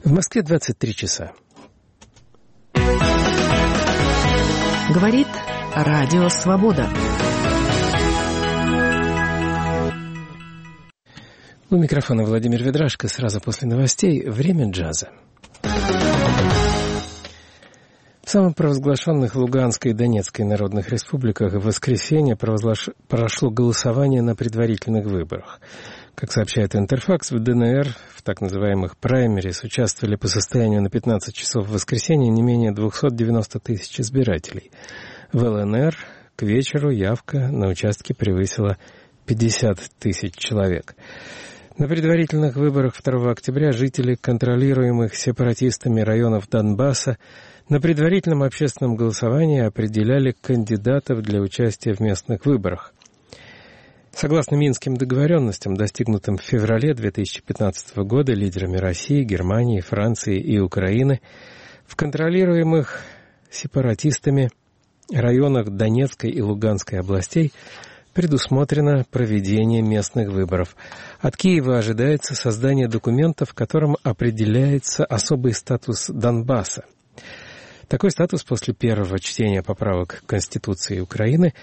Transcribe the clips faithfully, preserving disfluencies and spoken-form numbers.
В Москве двадцать три часа. Говорит Радио Свобода. У микрофона Владимир Ведрашко. Сразу после новостей «Время джаза». В самопровозглашенных Луганской и Донецкой народных республиках в воскресенье провозглаш... прошло голосование на предварительных выборах. Как сообщает Интерфакс, в ДНР в так называемых праймерис участвовали по состоянию на пятнадцать часов в воскресенье не менее двести девяносто тысяч избирателей. В ЛНР к вечеру явка на участке превысила пятьдесят тысяч человек. На предварительных выборах второго октября жители контролируемых сепаратистами районов Донбасса на предварительном общественном голосовании определяли кандидатов для участия в местных выборах. Согласно Минским договоренностям, достигнутым в феврале две тысячи пятнадцатого года лидерами России, Германии, Франции и Украины, в контролируемых сепаратистами районах Донецкой и Луганской областей предусмотрено проведение местных выборов. От Киева ожидается создание документа, в котором определяется особый статус Донбасса. Такой статус после первого чтения поправок к Конституции Украины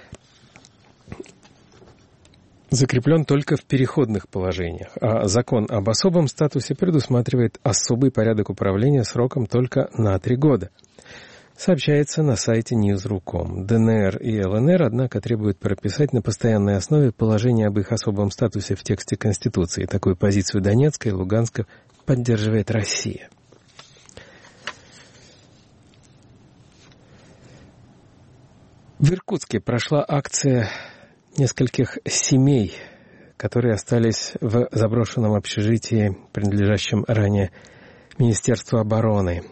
закреплен только в переходных положениях, а закон об особом статусе предусматривает особый порядок управления сроком только на три года. Сообщается на сайте ньюс точка ру точка ком. ДНР и ЛНР, однако, требуют прописать на постоянной основе положение об их особом статусе в тексте Конституции. Такую позицию Донецка и Луганска поддерживает Россия. В Иркутске прошла акция нескольких семей, которые остались в заброшенном общежитии, принадлежащем ранее Министерству обороны.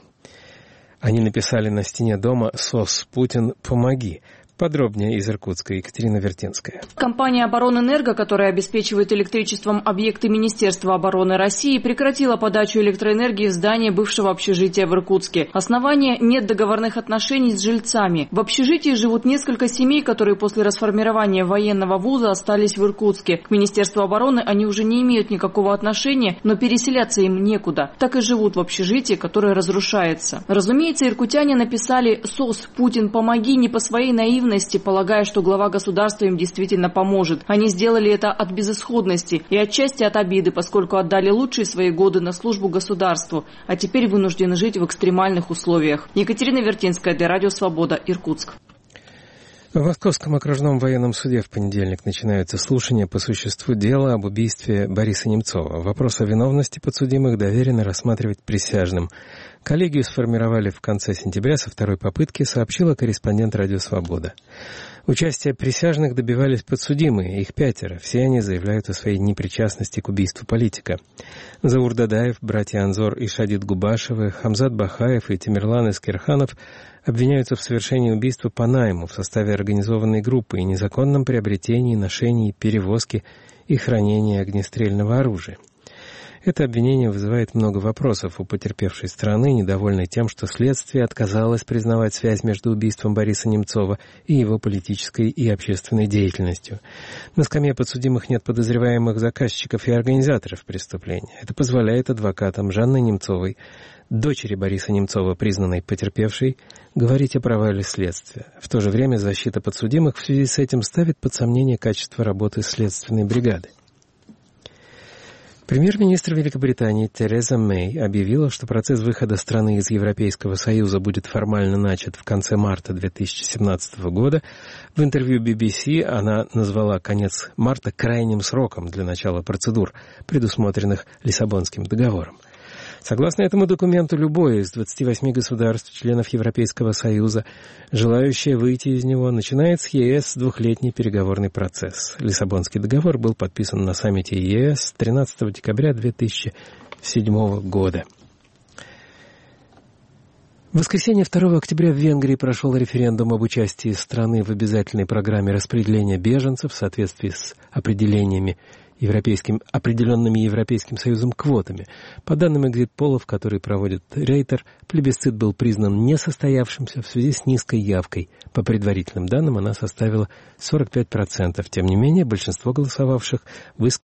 Они написали на стене дома «СОС Путин, помоги». Подробнее из Иркутска. Екатерина Вертинская. Компания «Оборонэнерго», которая обеспечивает электричеством объекты Министерства обороны России, прекратила подачу электроэнергии в здание бывшего общежития в Иркутске. Основание – нет договорных отношений с жильцами. В общежитии живут несколько семей, которые после расформирования военного вуза остались в Иркутске. К Министерству обороны они уже не имеют никакого отношения, но переселяться им некуда. Так и живут в общежитии, которое разрушается. Разумеется, иркутяне написали «СОС Путин, помоги» не по своей наивности, полагая, что глава государства им действительно поможет. Они сделали это от безысходности и отчасти от обиды, поскольку отдали лучшие свои годы на службу государству, а теперь вынуждены жить в экстремальных условиях. Екатерина Вертинская, для Радио Свобода, Иркутск. В Московском окружном военном суде в понедельник начинаются слушания по существу дела об убийстве Бориса Немцова. Вопрос о виновности подсудимых доверено рассматривать присяжным. Коллегию сформировали в конце сентября со второй попытки, сообщила корреспондент «Радио Свобода». Участие присяжных добивались подсудимые, их пятеро. Все они заявляют о своей непричастности к убийству политика. Заур Дадаев, братья Анзор и Шадид Губашевы, Хамзат Бахаев и Тимирлан Искерханов обвиняются в совершении убийства по найму в составе организованной группы и незаконном приобретении, ношении, перевозке и хранении огнестрельного оружия. Это обвинение вызывает много вопросов у потерпевшей стороны, недовольной тем, что следствие отказалось признавать связь между убийством Бориса Немцова и его политической и общественной деятельностью. На скамье подсудимых нет подозреваемых заказчиков и организаторов преступления. Это позволяет адвокатам Жанны Немцовой, дочери Бориса Немцова, признанной потерпевшей, говорить о провале следствия. В то же время защита подсудимых в связи с этим ставит под сомнение качество работы следственной бригады. Премьер-министр Великобритании Тереза Мэй объявила, что процесс выхода страны из Европейского Союза будет формально начат в конце марта две тысячи семнадцатого года. В интервью би би си она назвала конец марта крайним сроком для начала процедур, предусмотренных Лиссабонским договором. Согласно этому документу, любое из двадцати восьми государств, членов Европейского Союза, желающее выйти из него, начинает с ЕС двухлетний переговорный процесс. Лиссабонский договор был подписан на саммите ЕС тринадцатого декабря две тысячи седьмого года. В воскресенье второго октября в Венгрии прошел референдум об участии страны в обязательной программе распределения беженцев в соответствии с определениями Европейским, определенными Европейским Союзом квотами. По данным экзит-полов, которые проводит Рейтер, плебисцит был признан несостоявшимся в связи с низкой явкой. По предварительным данным, она составила сорок пять процентов. Тем не менее, большинство голосовавших высказали